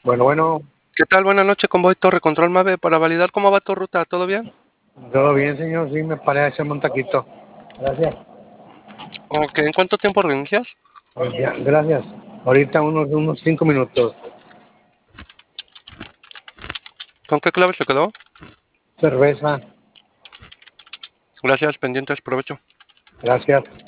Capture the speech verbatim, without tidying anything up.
Bueno, bueno, ¿Qué tal? Buenas noches, Convoy Torre Control Mave para validar cómo va tu ruta. ¿Todo bien? todo bien, señor. Sí, me parece hacerme un taquito. Gracias. Ok, ¿en cuánto tiempo reinicias? Pues ya, gracias. Ahorita unos, unos cinco minutos. ¿Con qué clave se quedó? Cerveza. Gracias, pendientes, provecho. Gracias.